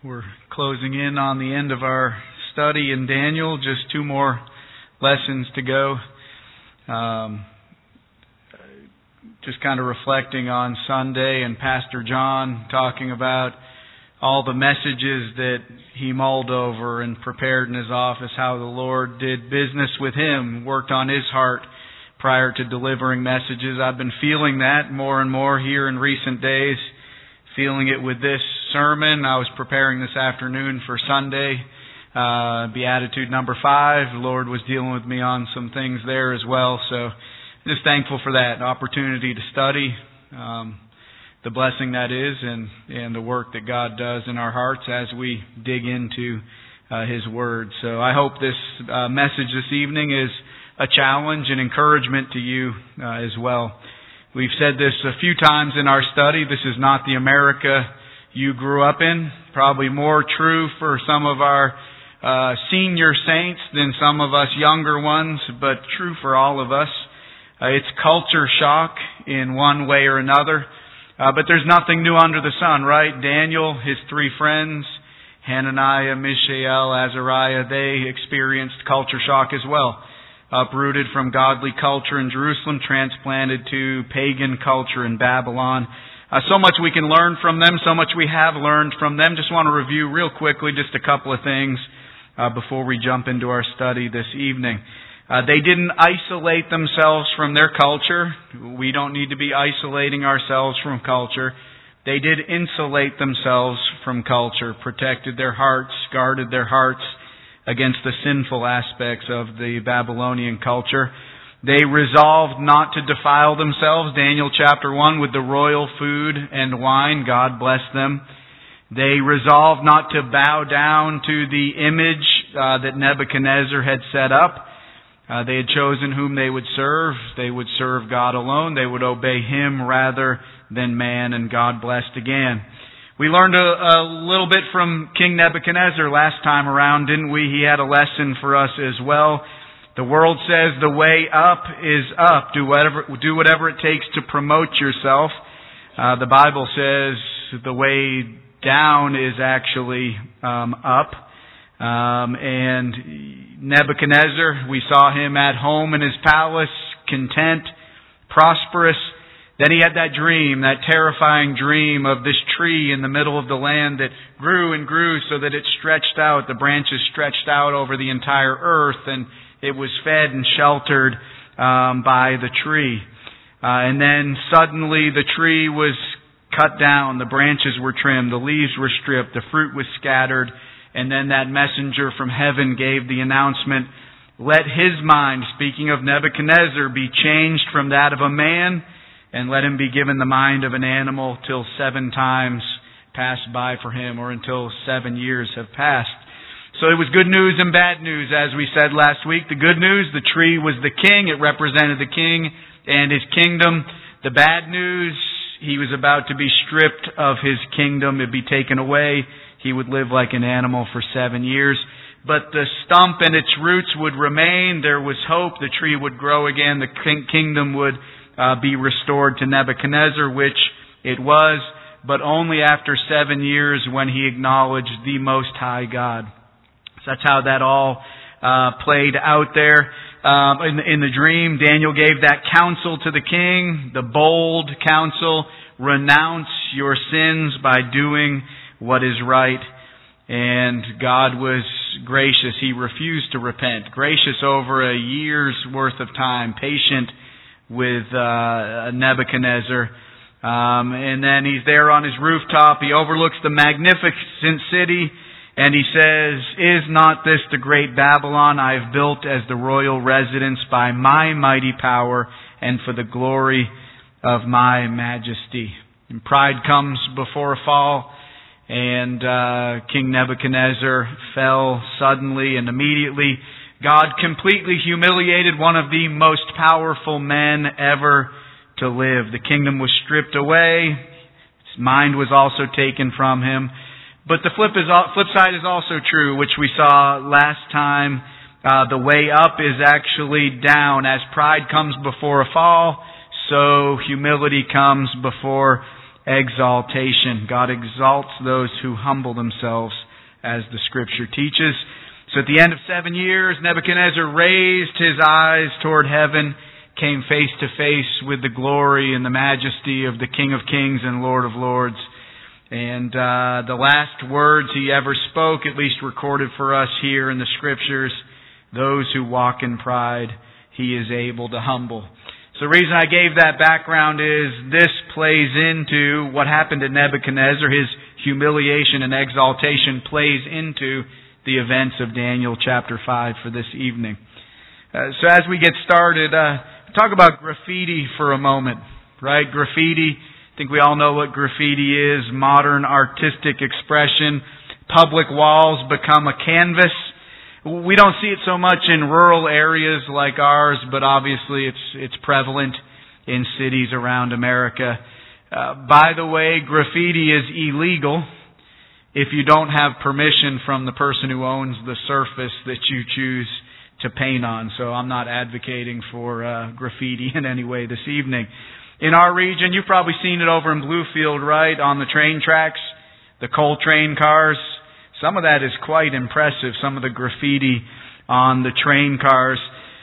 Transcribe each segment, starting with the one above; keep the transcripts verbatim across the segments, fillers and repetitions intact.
We're closing in on the end of our study in Daniel. Just two more lessons to go. Um, just kind of reflecting on Sunday and Pastor John talking about all the messages that he mulled over and prepared in his office, how the Lord did business with him, worked on his heart prior to delivering messages. I've been feeling that more and more here in recent days, feeling it with this sermon. I was preparing this afternoon for Sunday, uh, Beatitude number five. The Lord was dealing with me on some things there as well, so just thankful for that opportunity to study, um, the blessing that is, and, and the work that God does in our hearts as we dig into uh, His Word. So I hope this uh, message this evening is a challenge and encouragement to you uh, as well. We've said this a few times in our study. This is not the America you grew up in. Probably more true for some of our uh, senior saints than some of us younger ones, but true for all of us. Uh, it's culture shock in one way or another. Uh, but there's nothing new under the sun, right? Daniel, his three friends, Hananiah, Mishael, Azariah, they experienced culture shock as well. Uprooted from godly culture in Jerusalem, transplanted to pagan culture in Babylon. Uh, so much we can learn from them, so much we have learned from them. Just want to review real quickly just a couple of things uh, before we jump into our study this evening. Uh, they didn't isolate themselves from their culture. We don't need to be isolating ourselves from culture. They did insulate themselves from culture, protected their hearts, guarded their hearts against the sinful aspects of the Babylonian culture. They resolved not to defile themselves, Daniel chapter one, with the royal food and wine. God bless them. They resolved not to bow down to the image uh, that Nebuchadnezzar had set up. Uh, they had chosen whom they would serve. They would serve God alone. They would obey Him rather than man, and God blessed again. We learned a, a little bit from King Nebuchadnezzar last time around, didn't we? He had a lesson for us as well. The world says the way up is up. Do whatever, do whatever it takes to promote yourself. Uh, the Bible says the way down is actually um, up. Um, and Nebuchadnezzar, we saw him at home in his palace, content, prosperous. Then he had that dream, that terrifying dream of this tree in the middle of the land that grew and grew so that it stretched out, the branches stretched out over the entire earth, and it was fed and sheltered um, by the tree. Uh, and then suddenly the tree was cut down, the branches were trimmed, the leaves were stripped, the fruit was scattered, and then that messenger from heaven gave the announcement, let his mind, speaking of Nebuchadnezzar, be changed from that of a man, and let him be given the mind of an animal till seven times pass by for him, or until seven years have passed. So it was good news and bad news, as we said last week. The good news, the tree was the king. It represented the king and his kingdom. The bad news, he was about to be stripped of his kingdom. It'd be taken away. He would live like an animal for seven years. But the stump and its roots would remain. There was hope. The tree would grow again. The kingdom would uh, be restored to Nebuchadnezzar, which it was, but only after seven years when he acknowledged the Most High God. So that's how that all uh, played out there. Um, in, in the dream, Daniel gave that counsel to the king, the bold counsel, renounce your sins by doing what is right. And God was gracious. He refused to repent. Gracious over a year's worth of time. Patient with uh, Nebuchadnezzar. Um, and then he's there on his rooftop. He overlooks the magnificent city. And he says, is not this the great Babylon I have built as the royal residence by my mighty power and for the glory of my majesty? And pride comes before a fall. And uh, King Nebuchadnezzar fell suddenly and immediately. God completely humiliated one of the most powerful men ever to live. The kingdom was stripped away. His mind was also taken from him. But the flip is flip side is also true, which we saw last time. Uh, the way up is actually down. As pride comes before a fall, so humility comes before exaltation. God exalts those who humble themselves, as the Scripture teaches. So at the end of seven years, Nebuchadnezzar raised his eyes toward heaven, came face to face with the glory and the majesty of the King of Kings and Lord of Lords. And uh, the last words he ever spoke, at least recorded for us here in the Scriptures, those who walk in pride, He is able to humble. So the reason I gave that background is this plays into what happened to Nebuchadnezzar. His humiliation and exaltation plays into the events of Daniel chapter five for this evening. Uh, so as we get started, uh, talk about graffiti for a moment, right? Graffiti, I think we all know what graffiti is. Modern artistic expression. Public walls become a canvas. We don't see it so much in rural areas like ours, but obviously it's it's prevalent in cities around America. Uh, by the way, graffiti is illegal if you don't have permission from the person who owns the surface that you choose to paint on. So I'm not advocating for uh, graffiti in any way this evening. In our region, you've probably seen it over in Bluefield, right, on the train tracks, the coal train cars. Some of that is quite impressive, some of the graffiti on the train cars.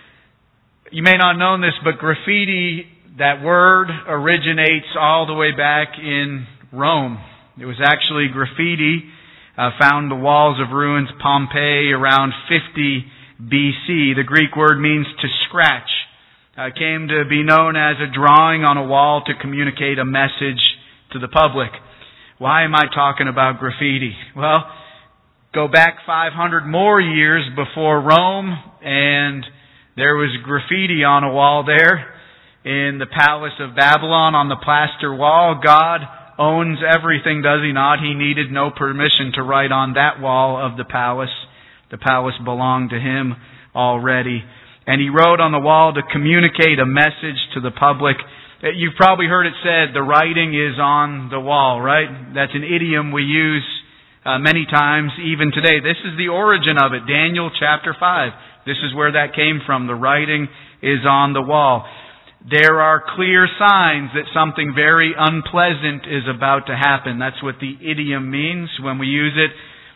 You may not have known this, but graffiti, that word originates all the way back in Rome. It was actually graffiti uh, found in the walls of ruins Pompeii around fifty B C. The Greek word means to scratch. It uh, came to be known as a drawing on a wall to communicate a message to the public. Why am I talking about graffiti? Well, go back five hundred more years before Rome, and there was graffiti on a wall there in the Palace of Babylon on the plaster wall. God owns everything, does He not? He needed no permission to write on that wall of the palace. The palace belonged to Him already. And He wrote on the wall to communicate a message to the public. You've probably heard it said, the writing is on the wall, right? That's an idiom we use Uh, many times, even today. This is the origin of it. Daniel chapter five. This is where that came from. The writing is on the wall. There are clear signs that something very unpleasant is about to happen. That's what the idiom means when we use it.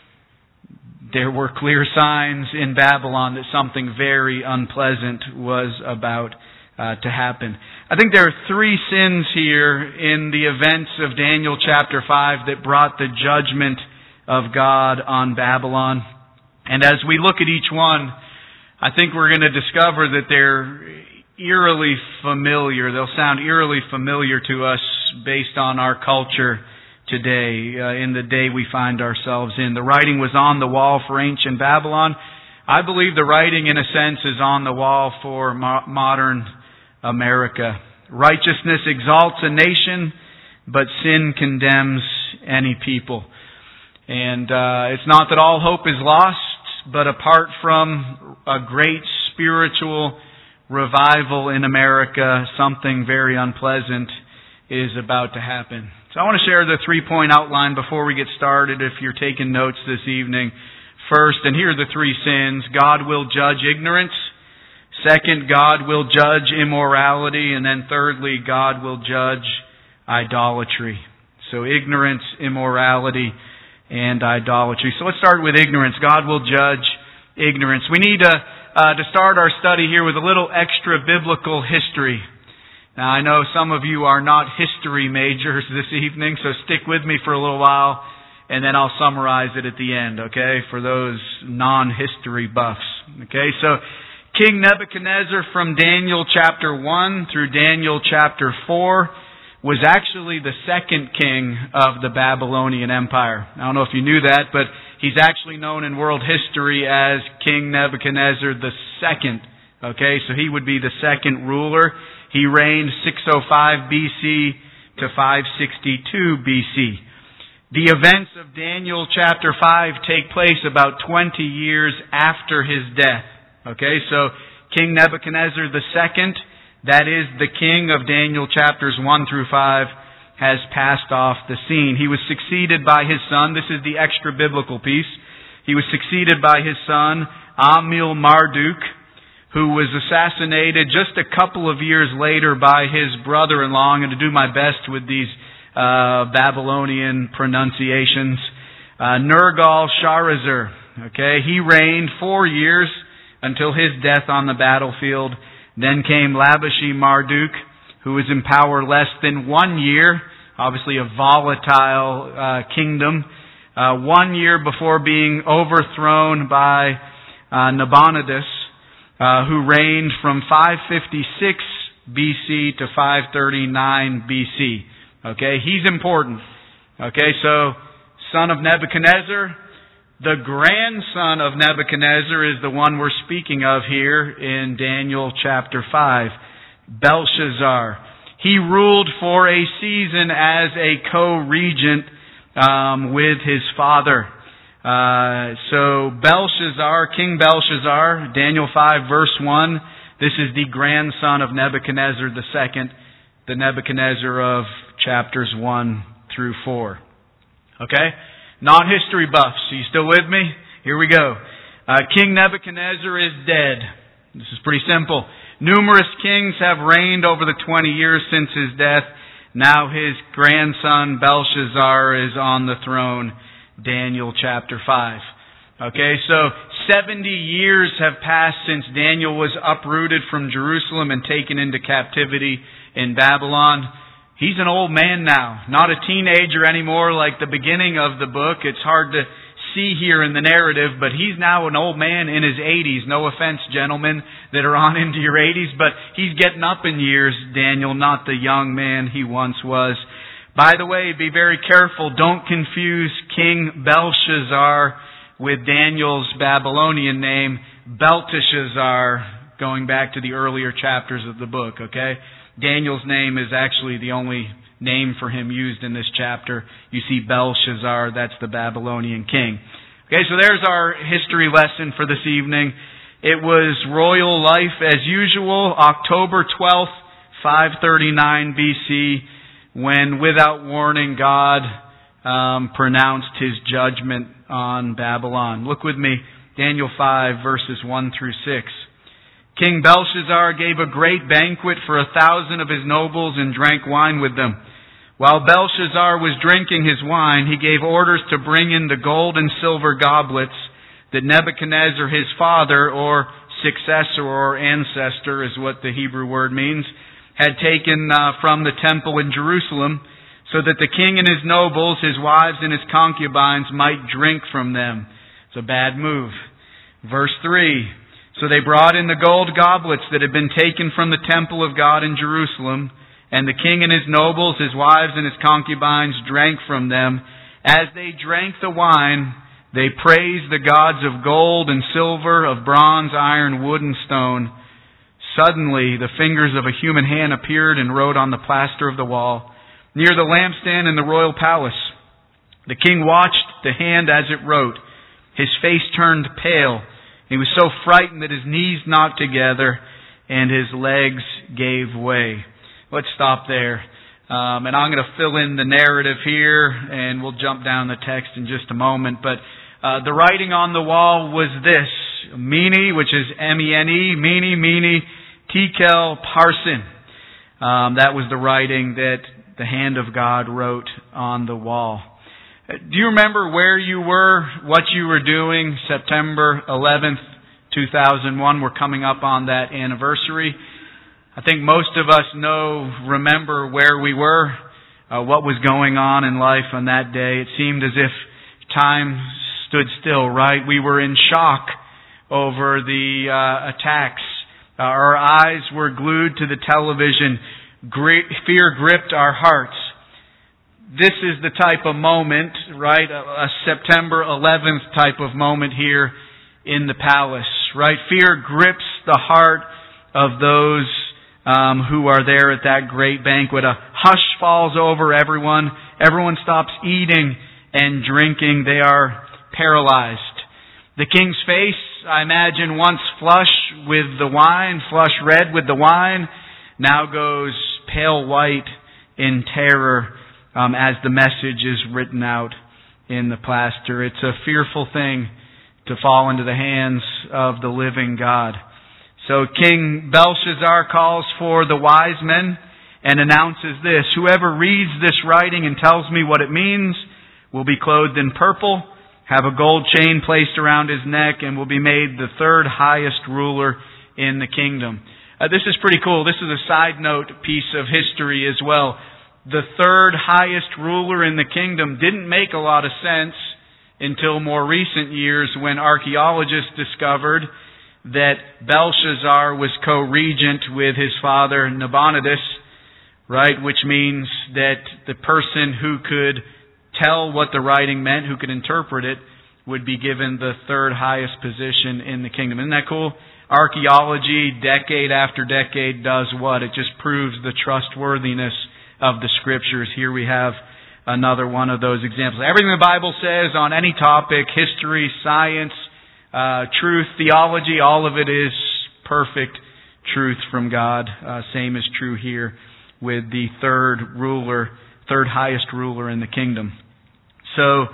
There were clear signs in Babylon that something very unpleasant was about uh, to happen. I think there are three sins here in the events of Daniel chapter five that brought the judgment of God on Babylon. And as we look at each one, I think we're going to discover that they're eerily familiar. They'll sound eerily familiar to us based on our culture today, uh, in the day we find ourselves in. The writing was on the wall for ancient Babylon. I believe the writing, in a sense, is on the wall for mo- modern America. Righteousness exalts a nation, but sin condemns any people. And uh, it's not that all hope is lost, but apart from a great spiritual revival in America, something very unpleasant is about to happen. So I want to share the three-point outline before we get started, if you're taking notes this evening. First, and here are the three sins: God will judge ignorance. Second, God will judge immorality. And then thirdly, God will judge idolatry. So ignorance, immorality, and idolatry. So let's start with ignorance. God will judge ignorance. We need to, uh, to start our study here with a little extra biblical history. Now, I know some of you are not history majors this evening, so stick with me for a little while, and then I'll summarize it at the end, okay, for those non-history buffs. Okay, so King Nebuchadnezzar from Daniel chapter one through Daniel chapter four was actually the second king of the Babylonian Empire. I don't know if you knew that, but he's actually known in world history as King Nebuchadnezzar the Second. Okay, so he would be the second ruler. He reigned six oh five B C to five sixty-two B C. The events of Daniel chapter five take place about twenty years after his death. Okay, so King Nebuchadnezzar the Second, that is the king of Daniel chapters one through five, has passed off the scene. He was succeeded by his son. This is the extra biblical piece. He was succeeded by his son, Amil-Marduk, who was assassinated just a couple of years later by his brother-in-law. I'm going to do my best with these uh, Babylonian pronunciations. Uh, Nergal-Sharezer, okay, he reigned four years until his death on the battlefield. Then came Labashi-Marduk, who was in power less than one year, obviously a volatile uh, kingdom, uh, one year before being overthrown by uh, Nabonidus, uh, who reigned from five fifty-six B C to five thirty-nine B C. Okay, he's important. Okay, so son of Nebuchadnezzar. The grandson of Nebuchadnezzar is the one we're speaking of here in Daniel chapter five. Belshazzar. He ruled for a season as a co-regent um, with his father. Uh, so Belshazzar, King Belshazzar, Daniel five verse one, this is the grandson of Nebuchadnezzar the second, the Nebuchadnezzar of chapters one through four. Okay? Non-history buffs, are you still with me? Here we go. Uh, King Nebuchadnezzar is dead. This is pretty simple. Numerous kings have reigned over the twenty years since his death. Now his grandson Belshazzar is on the throne. Daniel chapter five. Okay, so seventy years have passed since Daniel was uprooted from Jerusalem and taken into captivity in Babylon. He's an old man now, not a teenager anymore like the beginning of the book. It's hard to see here in the narrative, but he's now an old man in his eighties. No offense, gentlemen that are on into your eighties, but he's getting up in years, Daniel, not the young man he once was. By the way, be very careful. Don't confuse King Belshazzar with Daniel's Babylonian name, Belteshazzar, going back to the earlier chapters of the book, okay? Daniel's name is actually the only name for him used in this chapter. You see Belshazzar, that's the Babylonian king. Okay, so there's our history lesson for this evening. It was royal life as usual, October twelfth, five thirty-nine B C, when without warning God um, pronounced His judgment on Babylon. Look with me, Daniel five, verses one through six. King Belshazzar gave a great banquet for a thousand of his nobles and drank wine with them. While Belshazzar was drinking his wine, he gave orders to bring in the gold and silver goblets that Nebuchadnezzar, his father, or successor or ancestor is what the Hebrew word means, had taken uh, from the temple in Jerusalem, so that the king and his nobles, his wives and his concubines might drink from them. It's a bad move. Verse three. So they brought in the gold goblets that had been taken from the temple of God in Jerusalem, and the king and his nobles, his wives and his concubines drank from them. As they drank the wine, they praised the gods of gold and silver, of bronze, iron, wood, and stone. Suddenly the fingers of a human hand appeared and wrote on the plaster of the wall, near the lampstand in the royal palace. The king watched the hand as it wrote. His face turned pale. He was so frightened that his knees knocked together and his legs gave way. Let's stop there. Um, and I'm going to fill in the narrative here, and we'll jump down the text in just a moment. But uh, the writing on the wall was this. Mene, which is M E N E, Mene, Mene, Tekel, Parsin. Um, that was the writing that the hand of God wrote on the wall. Do you remember where you were, what you were doing September eleventh, two thousand one? We're coming up on that anniversary. I think most of us know, remember where we were, uh, what was going on in life on that day. It seemed as if time stood still, right? We were in shock over the uh, attacks. Uh, our eyes were glued to the television. Great fear gripped our hearts. This is the type of moment, right? A, a September eleventh type of moment here in the palace, right? Fear grips the heart of those um, who are there at that great banquet. A hush falls over everyone. Everyone stops eating and drinking. They are paralyzed. The king's face, I imagine, once flush with the wine, flush red with the wine, now goes pale white in terror. Um, as the message is written out in the plaster. It's a fearful thing to fall into the hands of the living God. So King Belshazzar calls for the wise men and announces this: "Whoever reads this writing and tells me what it means will be clothed in purple, have a gold chain placed around his neck, and will be made the third highest ruler in the kingdom." Uh, this is pretty cool. This is a side note piece of history as well. The third highest ruler in the kingdom didn't make a lot of sense until more recent years, when archaeologists discovered that Belshazzar was co-regent with his father Nabonidus, right? Which means that the person who could tell what the writing meant, who could interpret it, would be given the third highest position in the kingdom. Isn't that cool? Archaeology, decade after decade, does what? It just proves the trustworthiness of the Scriptures. Here we have another one of those examples. Everything the Bible says on any topic, history, science, uh, truth, theology, all of it is perfect truth from God. Uh, same is true here with the third ruler, third highest ruler in the kingdom. So,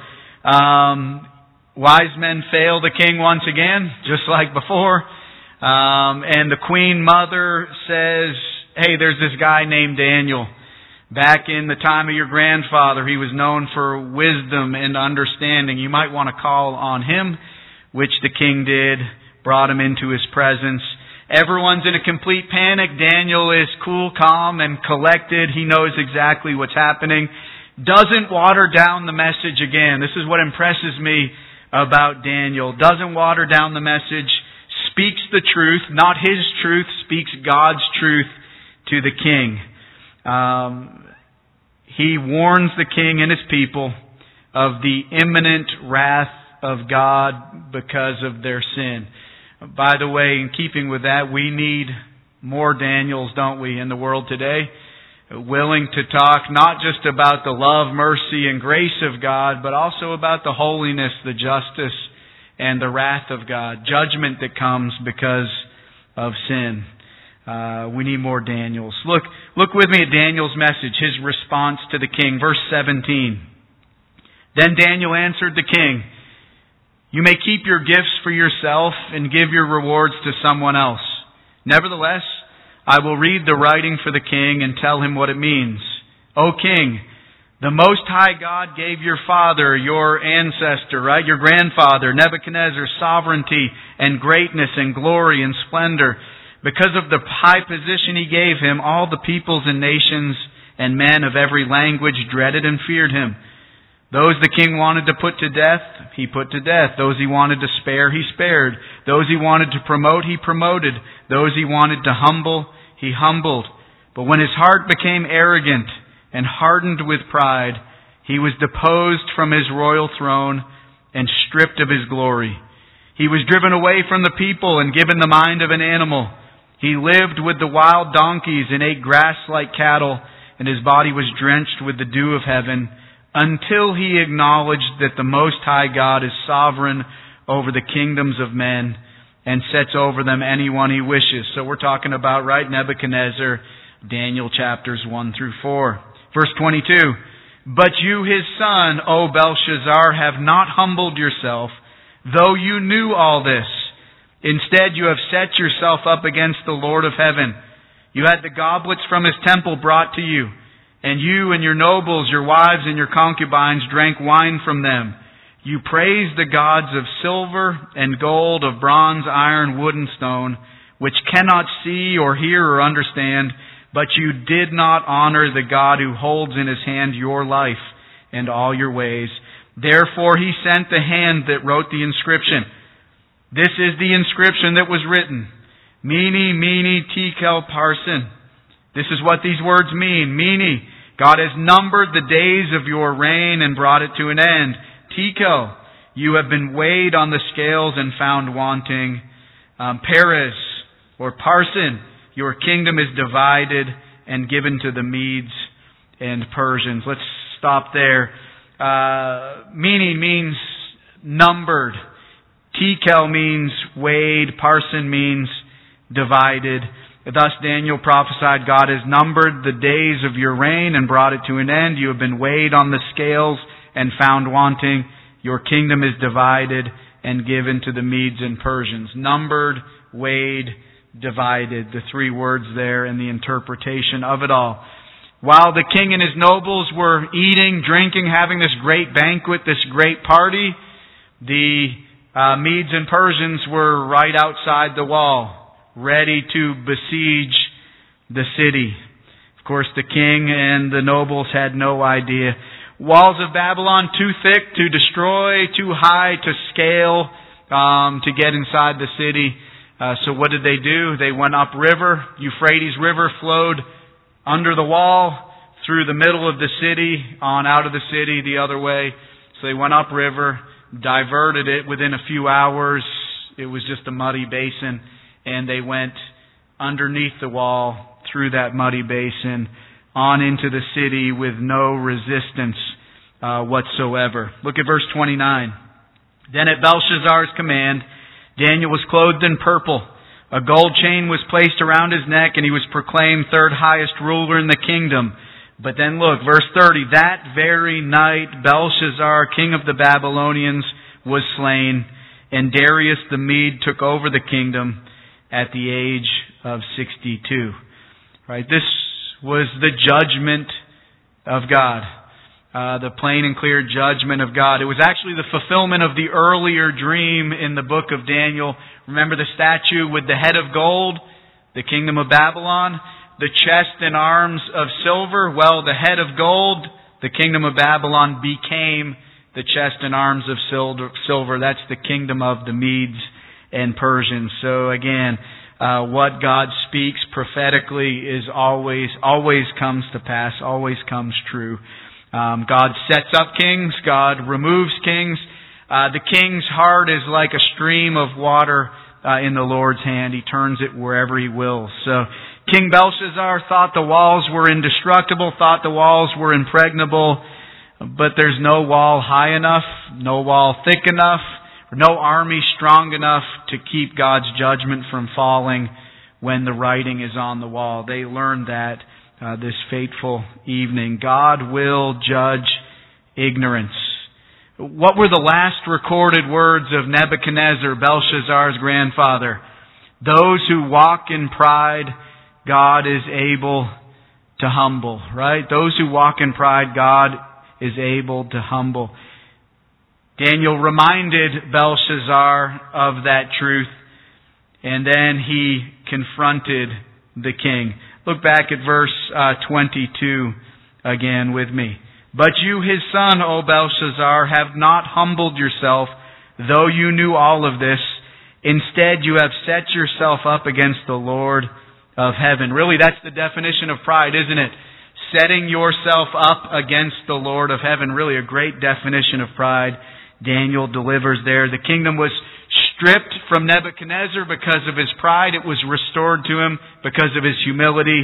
um, wise men fail the king once again, just like before. Um, and the queen mother says, "Hey, there's this guy named Daniel. Back in the time of your grandfather, he was known for wisdom and understanding. You might want to call on him," which the king did, brought him into his presence. Everyone's in a complete panic. Daniel is cool, calm, and collected. He knows exactly what's happening. Doesn't water down the message again. This is what impresses me about Daniel. Doesn't water down the message. Speaks the truth, not his truth, speaks God's truth to the king. Um, he warns the king and his people of the imminent wrath of God because of their sin. By the way, in keeping with that, we need more Daniels, don't we, in the world today? Willing to talk not just about the love, mercy, and grace of God, but also about the holiness, the justice, and the wrath of God, judgment that comes because of sin. Uh, we need more Daniels. Look, look with me at Daniel's message, his response to the king. Verse seventeen. "Then Daniel answered the king, 'You may keep your gifts for yourself and give your rewards to someone else. Nevertheless, I will read the writing for the king and tell him what it means. O king, the Most High God gave your father, your ancestor, right, your grandfather, Nebuchadnezzar, sovereignty and greatness and glory and splendor. Because of the high position he gave him, all the peoples and nations and men of every language dreaded and feared him. Those the king wanted to put to death, he put to death. Those he wanted to spare, he spared. Those he wanted to promote, he promoted. Those he wanted to humble, he humbled. But when his heart became arrogant and hardened with pride, he was deposed from his royal throne and stripped of his glory. He was driven away from the people and given the mind of an animal. He lived with the wild donkeys and ate grass like cattle, and his body was drenched with the dew of heaven, until he acknowledged that the Most High God is sovereign over the kingdoms of men and sets over them anyone he wishes.'" So we're talking about, right, Nebuchadnezzar, Daniel chapters one through four. Verse twenty-two, "But you, his son, O Belshazzar, have not humbled yourself, though you knew all this. Instead, you have set yourself up against the Lord of heaven. You had the goblets from his temple brought to you, and you and your nobles, your wives and your concubines drank wine from them. You praised the gods of silver and gold, of bronze, iron, wood, and stone, which cannot see or hear or understand, but you did not honor the God who holds in his hand your life and all your ways. Therefore he sent the hand that wrote the inscription. This is the inscription that was written. Mene, mene, tekel, parsin. This is what these words mean. Mene, God has numbered the days of your reign and brought it to an end. Tekel, you have been weighed on the scales and found wanting. Um, Peres, or Parsin, your kingdom is divided and given to the Medes and Persians." Let's stop there. Uh, Mene means numbered. Tekel means weighed. Parsin means divided. Thus Daniel prophesied, God has numbered the days of your reign and brought it to an end. You have been weighed on the scales and found wanting. Your kingdom is divided and given to the Medes and Persians. Numbered, weighed, divided. The three words there and the interpretation of it all. While the king and his nobles were eating, drinking, having this great banquet, this great party, the uh, Medes and Persians were right outside the wall, ready to besiege the city. Of course, the king and the nobles had no idea. Walls of Babylon too thick to destroy, too high to scale, um, to get inside the city. Uh, so what did they do? They went upriver. Euphrates River flowed under the wall, through the middle of the city, on out of the city the other way. So they went upriver, diverted it within a few hours. It was just a muddy basin, and they went underneath the wall, through that muddy basin, on into the city with no resistance uh, whatsoever. Look at verse twenty-nine. Then at Belshazzar's command, Daniel was clothed in purple. A gold chain was placed around his neck, and he was proclaimed third highest ruler in the kingdom. But then look, verse thirty. That very night Belshazzar, king of the Babylonians, was slain, and Darius the Mede took over the kingdom at the age of sixty-two. Right? This was the judgment of God. Uh, the plain and clear judgment of God. It was actually the fulfillment of the earlier dream in the book of Daniel. Remember the statue with the head of gold? The kingdom of Babylon. The chest and arms of silver. Well, the head of gold, the kingdom of Babylon, became the chest and arms of silver. That's the kingdom of the Medes and Persians. So again, uh, what God speaks prophetically is always, always comes to pass, always comes true. Um, God sets up kings. God removes kings. Uh, the king's heart is like a stream of water uh, in the Lord's hand. He turns it wherever He wills. So King Belshazzar thought the walls were indestructible, thought the walls were impregnable, but there's no wall high enough, no wall thick enough, no army strong enough to keep God's judgment from falling when the writing is on the wall. They learned that Uh, this fateful evening. God will judge ignorance. What were the last recorded words of Nebuchadnezzar, Belshazzar's grandfather? Those who walk in pride, God is able to humble. Right? Those who walk in pride, God is able to humble. Daniel reminded Belshazzar of that truth, and then he confronted the king. Look back at verse uh, twenty-two again with me. But you, his son, O Belshazzar, have not humbled yourself, though you knew all of this. Instead, you have set yourself up against the Lord of heaven. Really, that's the definition of pride, isn't it? Setting yourself up against the Lord of heaven. Really a great definition of pride Daniel delivers there. The kingdom was stripped from Nebuchadnezzar because of his pride. It was restored to him because of his humility.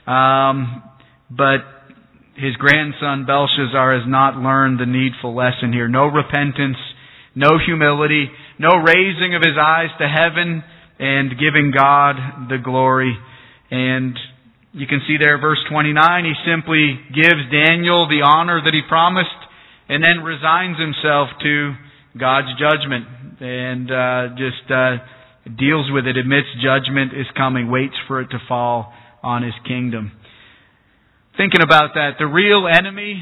Um, but his grandson Belshazzar has not learned the needful lesson here. No repentance, no humility, no raising of his eyes to heaven and giving God the glory. And you can see there, verse twenty-nine, he simply gives Daniel the honor that he promised and then resigns himself to God's judgment. And uh, just uh, deals with it, admits judgment is coming, waits for it to fall on his kingdom. Thinking about that, the real enemy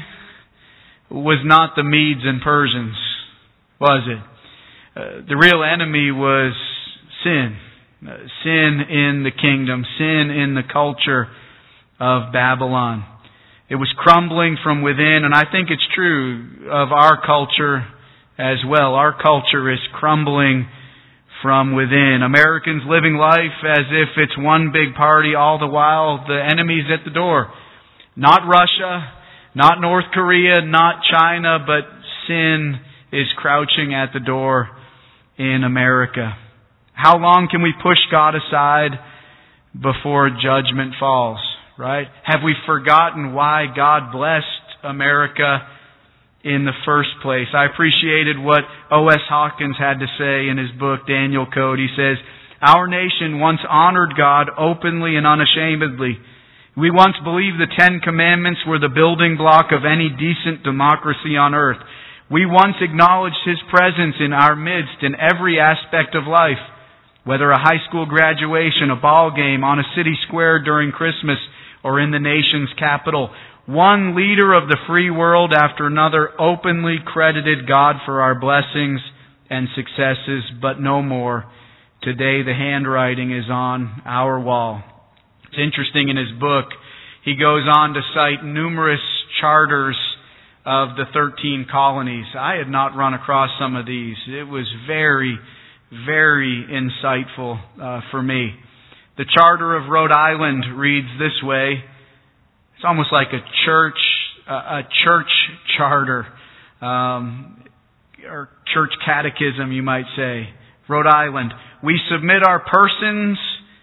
was not the Medes and Persians, was it? Uh, the real enemy was sin. Uh, sin in the kingdom, sin in the culture of Babylon. It was crumbling from within, and I think it's true of our culture as well. Our culture is crumbling from within. Americans living life as if it's one big party, all the while the enemy's at the door. Not Russia, not North Korea, not China, but sin is crouching at the door in America. How long can we push God aside before judgment falls, right? Have we forgotten why God blessed America in the first place? I appreciated what O S Hawkins had to say in his book, Daniel Code. He says, our nation once honored God openly and unashamedly. We once believed the Ten Commandments were the building block of any decent democracy on earth. We once acknowledged His presence in our midst in every aspect of life. Whether a high school graduation, a ball game, on a city square during Christmas, or in the nation's capital. One leader of the free world after another openly credited God for our blessings and successes, but no more. Today the handwriting is on our wall. It's interesting, in his book, he goes on to cite numerous charters of the thirteen colonies. I had not run across some of these. It was very, very insightful uh, for me. The Charter of Rhode Island reads this way. It's almost like a church, uh, a church charter, um, or church catechism, you might say. Rhode Island. We submit our persons,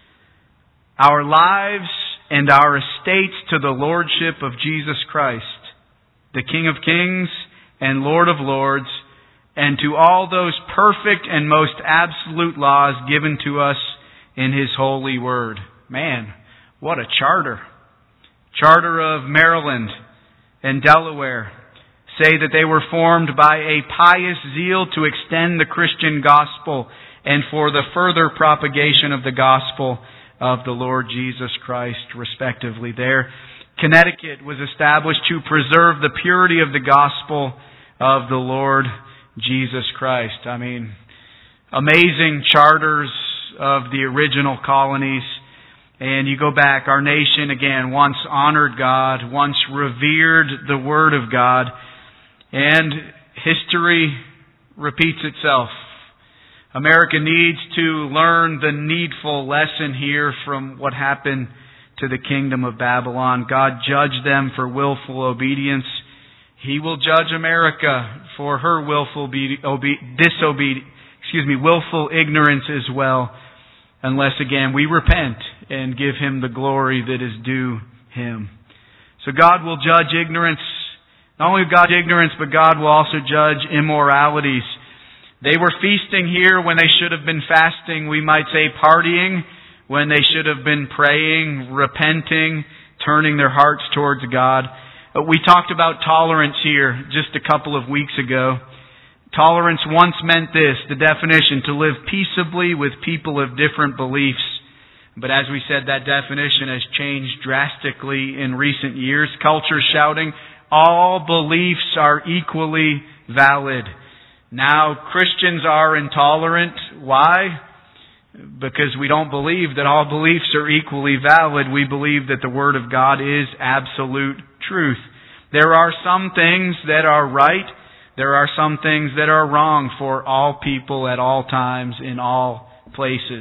our lives, and our estates to the Lordship of Jesus Christ, the King of Kings and Lord of Lords, and to all those perfect and most absolute laws given to us in His holy word. Man, what a charter. Charter of Maryland and Delaware say that they were formed by a pious zeal to extend the Christian gospel and for the further propagation of the gospel of the Lord Jesus Christ, respectively. There, Connecticut was established to preserve the purity of the gospel of the Lord Jesus Christ. I mean, amazing charters of the original colonies. And you go back, our nation, again, once honored God, once revered the Word of God, and history repeats itself. America needs to learn the needful lesson here from what happened to the kingdom of Babylon. God judged them for willful obedience. He will judge America for her willful obe- obe- disobedience, excuse me, willful ignorance as well, unless again we repent and give Him the glory that is due Him. So God will judge ignorance. Not only God ignorance, but God will also judge immoralities. They were feasting here when they should have been fasting. We might say partying when they should have been praying, repenting, turning their hearts towards God. We talked about tolerance here just a couple of weeks ago. Tolerance once meant this, the definition, to live peaceably with people of different beliefs. But as we said, that definition has changed drastically in recent years. Culture shouting, all beliefs are equally valid. Now Christians are intolerant. Why? Because we don't believe that all beliefs are equally valid. We believe that the Word of God is absolute truth. There are some things that are right. There are some things that are wrong for all people at all times in all places.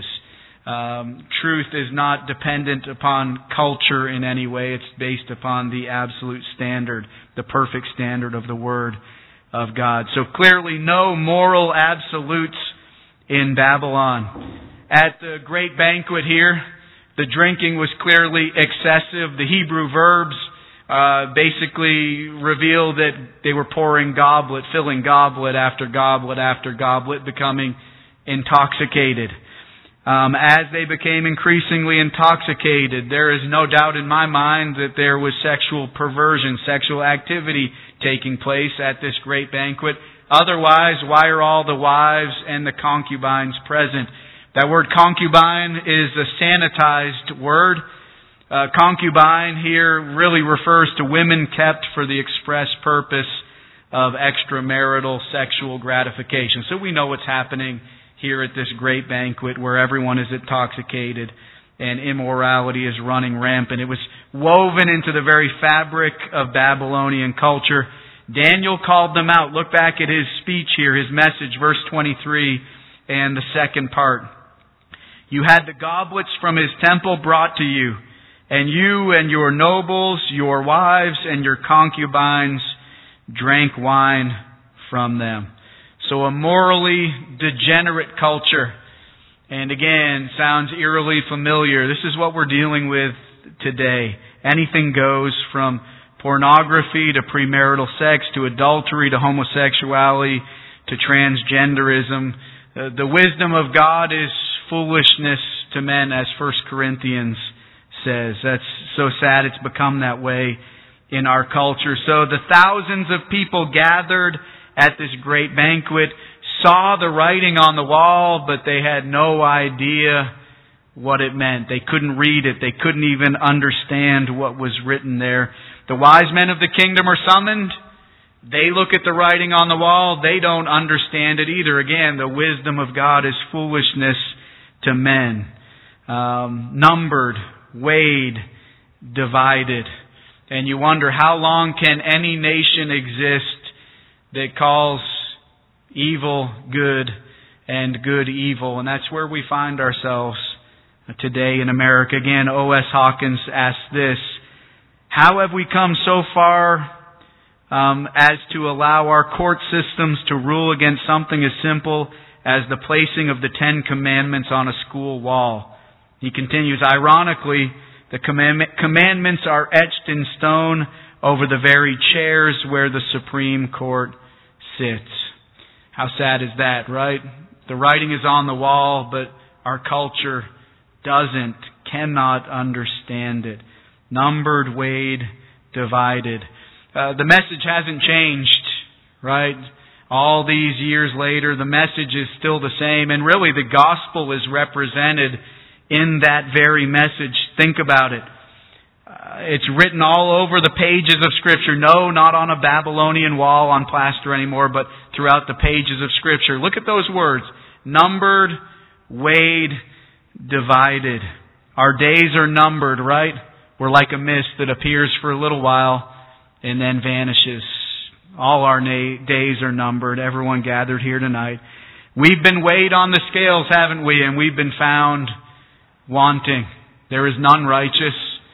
Um, truth is not dependent upon culture in any way. It's based upon the absolute standard, the perfect standard of the Word of God. So clearly no moral absolutes in Babylon. At the great banquet here, the drinking was clearly excessive. The Hebrew verbs uh, basically reveal that they were pouring goblet, filling goblet after goblet after goblet, becoming intoxicated. Um, as they became increasingly intoxicated, there is no doubt in my mind that there was sexual perversion, sexual activity taking place at this great banquet. Otherwise, why are all the wives and the concubines present? That word concubine is a sanitized word. Uh, concubine here really refers to women kept for the express purpose of extramarital sexual gratification. So we know what's happening here at this great banquet where everyone is intoxicated and immorality is running rampant. It was woven into the very fabric of Babylonian culture. Daniel called them out. Look back at his speech here, his message, verse twenty-three and the second part. You had the goblets from his temple brought to you, and you and your nobles, your wives, and your concubines drank wine from them. So a morally degenerate culture. And again, sounds eerily familiar. This is what we're dealing with today. Anything goes, from pornography to premarital sex to adultery to homosexuality to transgenderism. Uh, the wisdom of God is foolishness to men, as First Corinthians says. That's so sad it's become that way in our culture. So the thousands of people gathered at this great banquet saw the writing on the wall, but they had no idea what it meant. They couldn't read it. They couldn't even understand what was written there. The wise men of the kingdom are summoned. They look at the writing on the wall. They don't understand it either. Again, the wisdom of God is foolishness to men. Um, numbered, weighed, divided. And you wonder, how long can any nation exist that calls evil good and good evil? And that's where we find ourselves today in America. Again, O S Hawkins asks this: how have we come so far um, as to allow our court systems to rule against something as simple as the placing of the Ten Commandments on a school wall? He continues, ironically, the commandment, commandments are etched in stone over the very chairs where the Supreme Court sits. How sad is that, right? The writing is on the wall, but our culture doesn't, cannot understand it. Numbered, weighed, divided. Uh, the message hasn't changed, right? All these years later, the message is still the same, and really the gospel is represented in that very message. Think about it. Uh, it's written all over the pages of Scripture. No, not on a Babylonian wall on plaster anymore, but throughout the pages of Scripture. Look at those words. Numbered, weighed, divided. Our days are numbered, right? We're like a mist that appears for a little while and then vanishes. All our na- days are numbered. Everyone gathered here tonight. We've been weighed on the scales, haven't we? And we've been found wanting. There is none righteous,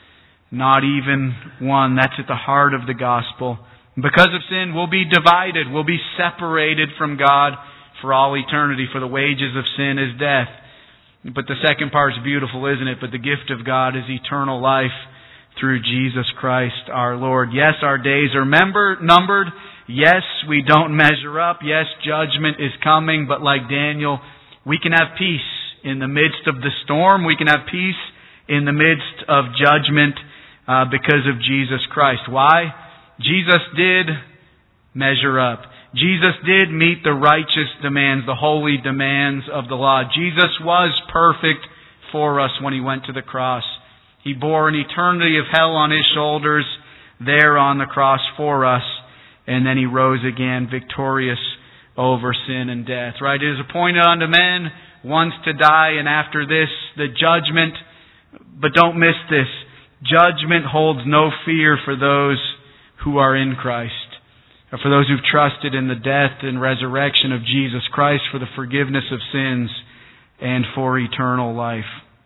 not even one. That's at the heart of the gospel. Because of sin, we'll be divided. We'll be separated from God for all eternity. For the wages of sin is death. But the second part is beautiful, isn't it? But the gift of God is eternal life through Jesus Christ our Lord. Yes, our days are member, numbered. Yes, we don't measure up. Yes, judgment is coming. But like Daniel, we can have peace in the midst of the storm. We can have peace in the midst of judgment uh, because of Jesus Christ. Why? Jesus did measure up. Jesus did meet the righteous demands, the holy demands of the law. Jesus was perfect for us when He went to the cross. He bore an eternity of hell on His shoulders there on the cross for us. And then He rose again victorious over sin and death. Right? It is appointed unto men once to die, and after this, the judgment. But don't miss this. Judgment holds no fear for those who are in Christ. Or for those who've trusted in the death and resurrection of Jesus Christ for the forgiveness of sins and for eternal life.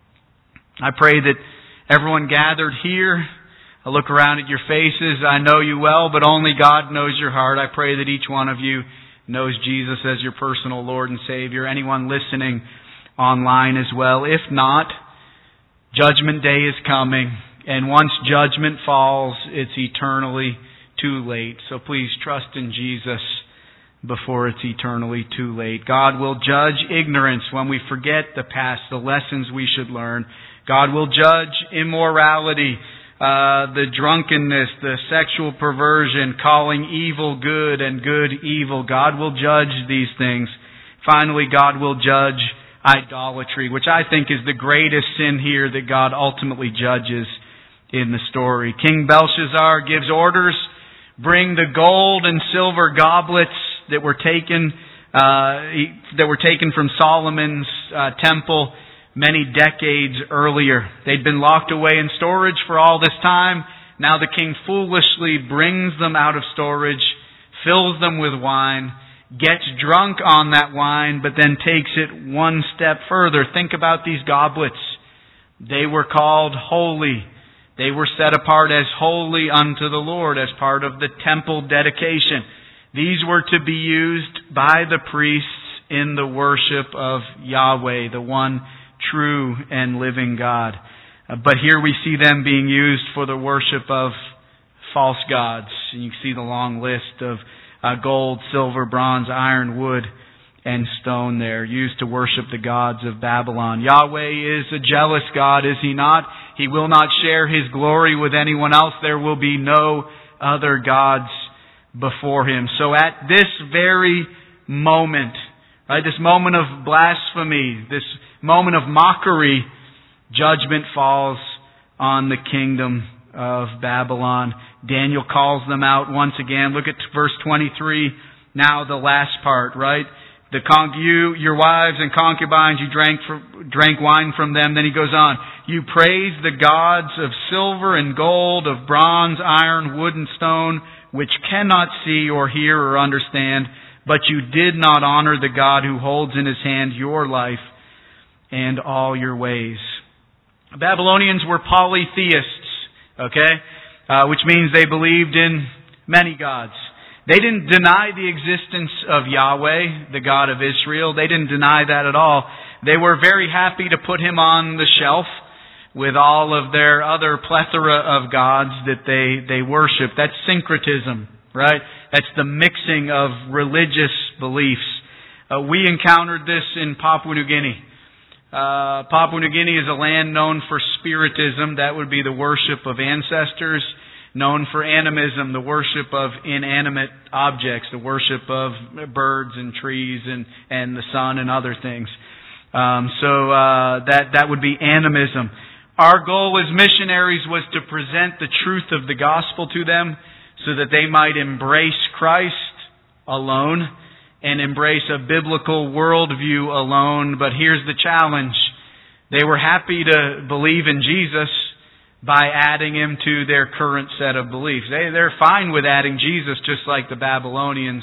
I pray that everyone gathered here, I look around at your faces. I know you well, but only God knows your heart. I pray that each one of you knows Jesus as your personal Lord and Savior. Anyone listening online as well. If not, Judgment Day is coming. And once judgment falls, it's eternally too late. So please trust in Jesus before it's eternally too late. God will judge ignorance when we forget the past, the lessons we should learn. God will judge immorality, uh, the drunkenness, the sexual perversion, calling evil good and good evil. God will judge these things. Finally, God will judge idolatry, which I think is the greatest sin here that God ultimately judges in the story. King Belshazzar gives orders, bring the gold and silver goblets that were taken uh, that were taken from Solomon's uh, temple many decades earlier. They'd been locked away in storage for all this time. Now the king foolishly brings them out of storage, fills them with wine, gets drunk on that wine, but then takes it one step further. Think about these goblets. They were called holy. They were set apart as holy unto the Lord as part of the temple dedication. These were to be used by the priests in the worship of Yahweh, the one true and living God. Uh, but here we see them being used for the worship of false gods. And you see the long list of uh, gold, silver, bronze, iron, wood, and stone there, used to worship the gods of Babylon. Yahweh is a jealous God, is He not? He will not share His glory with anyone else. There will be no other gods before Him. So at this very moment, right, this moment of blasphemy, this moment of mockery, Judgment falls on the kingdom of Babylon. Daniel calls them out once again. Look at verse twenty-three. Now the last part, right? The con- you, your wives and concubines, you drank for, drank wine from them. Then he goes on. You praise the gods of silver and gold, of bronze, iron, wood, and stone, which cannot see or hear or understand. But you did not honor the God who holds in His hand your life and all your ways. The Babylonians were polytheists, okay? Uh, which means they believed in many gods. They didn't deny the existence of Yahweh, the God of Israel. They didn't deny that at all. They were very happy to put Him on the shelf with all of their other plethora of gods that they, they worship. That's syncretism, right? That's the mixing of religious beliefs. Uh, we encountered this in Papua New Guinea. Uh, Papua New Guinea is a land known for spiritism. That would be the worship of ancestors. Known for animism, the worship of inanimate objects, the worship of birds and trees and, and the sun and other things. Um, so uh, that that would be animism. Our goal as missionaries was to present the truth of the gospel to them so that they might embrace Christ alone and embrace a biblical worldview alone. But here's the challenge. They were happy to believe in Jesus by adding Him to their current set of beliefs. They, they're fine with adding Jesus just like the Babylonians,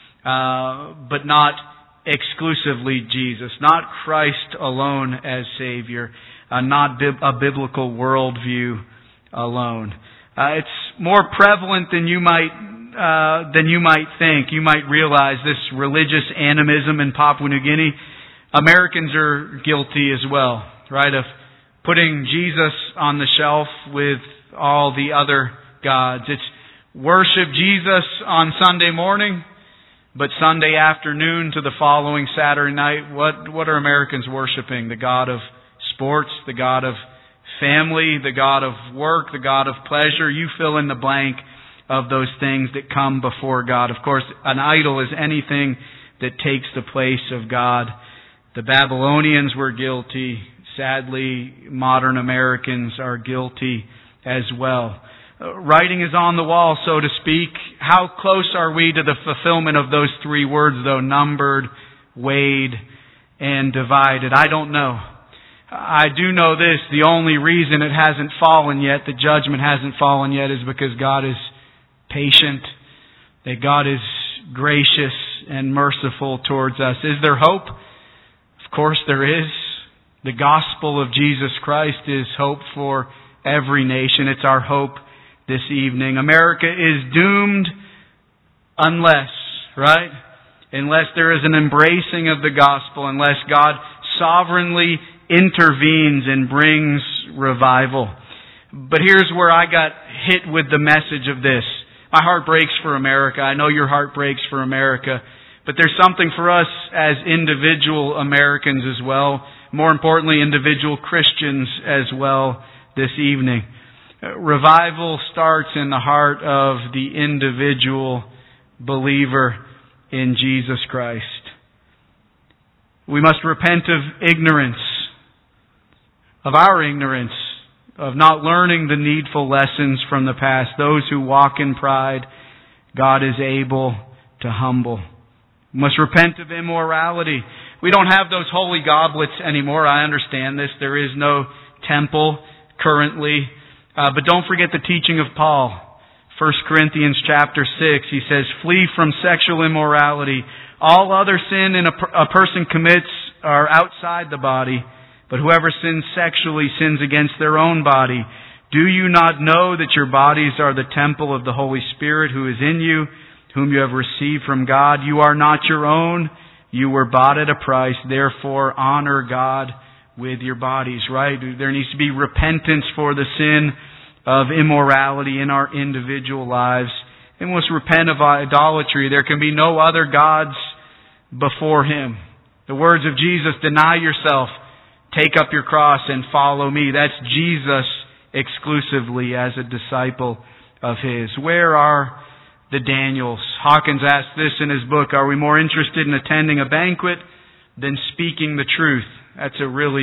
uh, but not exclusively Jesus. Not Christ alone as Savior. Uh, not bib- a biblical worldview alone. Uh, it's more prevalent than you might uh, than you might think. You might realize this religious animism in Papua New Guinea. Americans are guilty as well, right? Of putting Jesus on the shelf with all the other gods. It's worship Jesus on Sunday morning, but Sunday afternoon to the following Saturday night, what, what are Americans worshiping? The God of sports, the God of family, the God of work, the God of pleasure. You fill in the blank of those things that come before God. Of course, an idol is anything that takes the place of God. The Babylonians were guilty. Sadly, modern Americans are guilty as well. Uh, writing is on the wall, so to speak. How close are we to the fulfillment of those three words, though? Numbered, weighed, and divided. I don't know. I do know this. The only reason it hasn't fallen yet, the judgment hasn't fallen yet, is because God is patient, that God is gracious and merciful towards us. Is there hope? Of course there is. The gospel of Jesus Christ is hope for every nation. It's our hope this evening. America is doomed unless, right? Unless there is an embracing of the gospel, unless God sovereignly intervenes and brings revival. But here's where I got hit with the message of this. My heart breaks for America. I know your heart breaks for America. But there's something for us as individual Americans as well. More importantly, individual Christians as well this evening. Revival starts in the heart of the individual believer in Jesus Christ. We must repent of ignorance, of our ignorance, of not learning the needful lessons from the past. Those who walk in pride, God is able to humble. We must repent of immorality. We don't have those holy goblets anymore. I understand this. There is no temple currently. Uh, but don't forget the teaching of Paul. First Corinthians chapter six, he says, flee from sexual immorality. All other sin in a, a person commits are outside the body, but whoever sins sexually sins against their own body. Do you not know that your bodies are the temple of the Holy Spirit who is in you, whom you have received from God? You are not your own. You were bought at a price, therefore honor God with your bodies, right? There needs to be repentance for the sin of immorality in our individual lives. And we must repent of idolatry. There can be no other gods before Him. The words of Jesus, deny yourself, take up your cross and follow me. That's Jesus exclusively as a disciple of His. Where are the Daniels? Hawkins asked this in his book, are we more interested in attending a banquet than speaking the truth? That's a really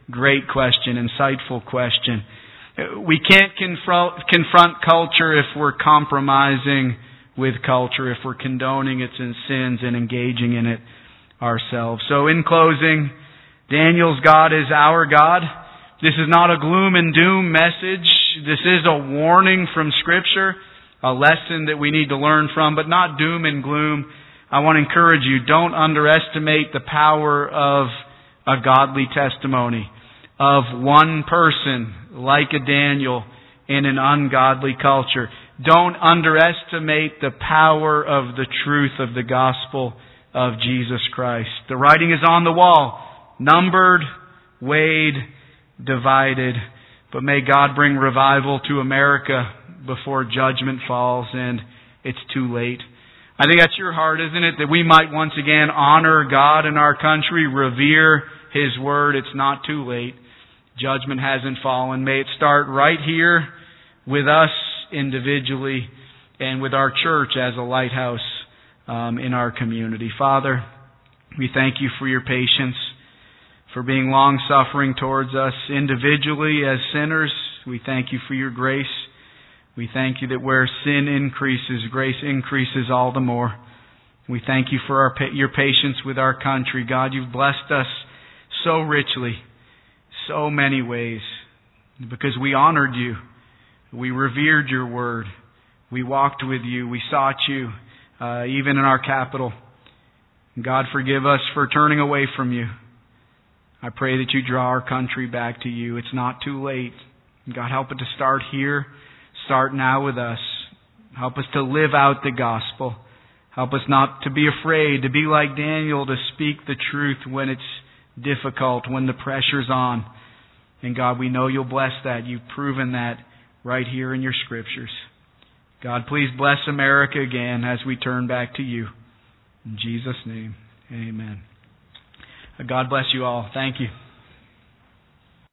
Great question, insightful question. We can't confront, confront culture if we're compromising with culture, if we're condoning its sins and engaging in it ourselves. So in closing, Daniel's God is our God. This is not a gloom and doom message. This is a warning from Scripture, a lesson that we need to learn from, but not doom and gloom. I want to encourage you, don't underestimate the power of a godly testimony, of one person like a Daniel in an ungodly culture. Don't underestimate the power of the truth of the gospel of Jesus Christ. The writing is on the wall, numbered, weighed, divided. But may God bring revival to America before judgment falls and it's too late. I think that's your heart, isn't it? That we might once again honor God in our country, revere His Word. It's not too late. Judgment hasn't fallen. May it start right here with us individually and with our church as a lighthouse um, in our community. Father, we thank You for Your patience, for being long-suffering towards us individually as sinners. We thank You for Your grace. We thank You that where sin increases, grace increases all the more. We thank You for our Your patience with our country. God, You've blessed us so richly, so many ways, because we honored You. We revered Your Word. We walked with You. We sought You, uh, even in our capital. God, forgive us for turning away from You. I pray that You draw our country back to You. It's not too late. God, help it to start here. Start now with us. Help us to live out the gospel. Help us not to be afraid, to be like Daniel, to speak the truth when it's difficult, when the pressure's on. And God, we know You'll bless that. You've proven that right here in Your Scriptures. God, please bless America again as we turn back to You. In Jesus' name, amen. God bless you all. Thank you.